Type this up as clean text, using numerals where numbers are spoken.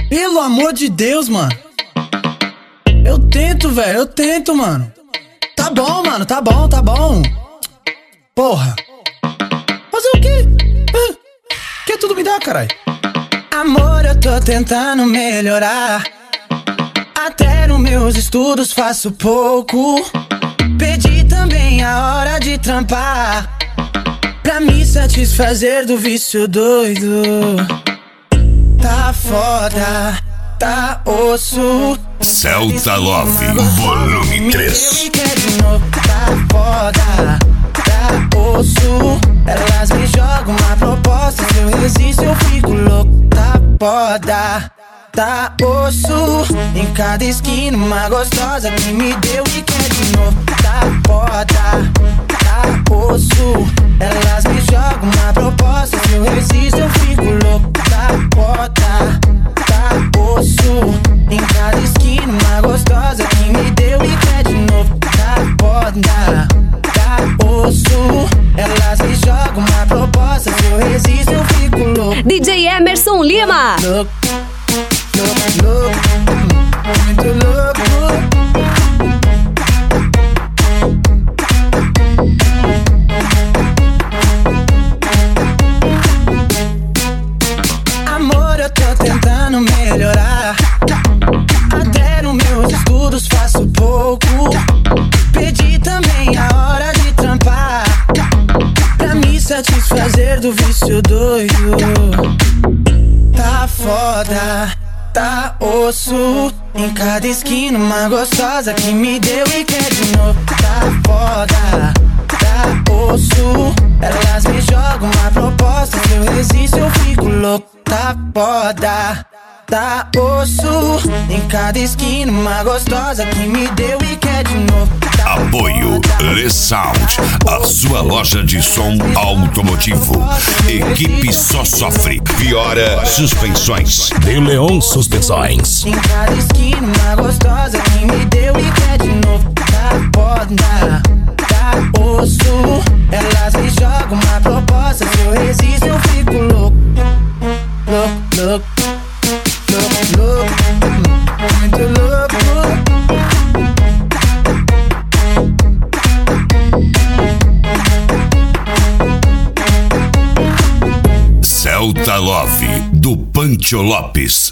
Pelo amor de Deus, mano. Eu tento, velho, eu tento, mano. Tá bom, mano, tá bom, tá bom. Porra. Fazer o quê? Quer tudo me dar, caralho? Amor, eu tô tentando melhorar. Até nos meus estudos faço pouco. Pedi também a hora de trampar, pra me satisfazer do vício doido. Tá foda, tá osso. Celta Love, volume 3. Tá foda, tá osso. Elas me jogam uma proposta, se eu resisto eu fico louco. Tá foda, tá osso. Em cada esquina uma gostosa que me deu e quer de novo. Tá foda, tá osso. Elas me jogam uma proposta, se eu resisto eu fico louco. Tá foda, tá osso. Em cada esquina uma gostosa que me deu e quer de novo. Tá foda, tá osso. Elas me jogam uma proposta, se eu resisto eu fico louco. DJ Emerson Lima. Louco, muito louco. Amor, eu tô tentando melhorar. Até nos meus estudos faço pouco. Pedi também a hora de trampar, pra me satisfazer do vício doido. Tá foda, tá osso. Em cada esquina uma gostosa que me deu e quer de novo. Tá foda, tá osso. Elas me jogam uma proposta, se eu resisto eu fico louco. Tá foda, tá osso. Em cada esquina uma gostosa que me deu e quer de novo. Tá Apoio Le Sound, a sua loja de som automotivo. Equipe Só Sofre, Piora Suspensões. De Leon Suspensões. Em cada esquina uma gostosa que me deu e quer de novo. Tá foda, tá osso. Elas me jogam uma proposta, se eu resisto eu fico louco. Louco, louco, louco, muito louco. Celta Love, do Pancho Lopes.